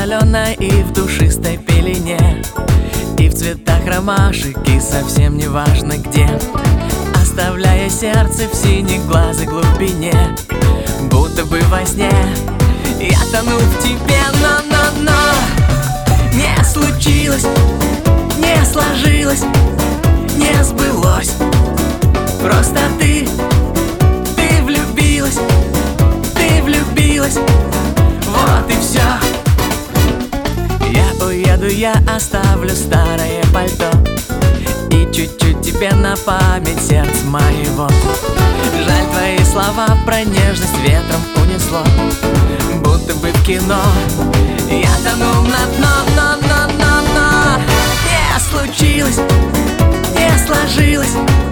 соленой и в душистой пелене, и в цветах ромашек, и совсем не важно где, оставляя сердце в синеглазой глубине. Будто бы во сне я тону в тебе, но не случилось, не сложилось, не сбылось. Просто ты влюбилась, вот и все. Я уеду, я оставлю старое пальто и чуть-чуть тебе на память сердце моего. Жаль, твои слова про нежность ветром унесло, будто бы в кино я тонул на дно, но не случилось, не сложилось,